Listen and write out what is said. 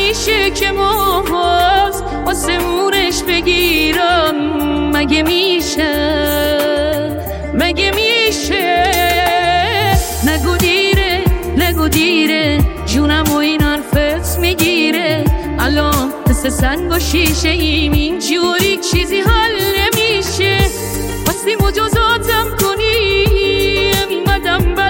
میشه که باز واسه اونش بگیرم؟ مگه میشه؟ مگه میشه؟ نگو دیره جونم و این حرفت میگیره. الان مثل سنگ و شیشه ایم اینجوری چیزی حل نمیشه. واسه مجازاتم کنی این قدم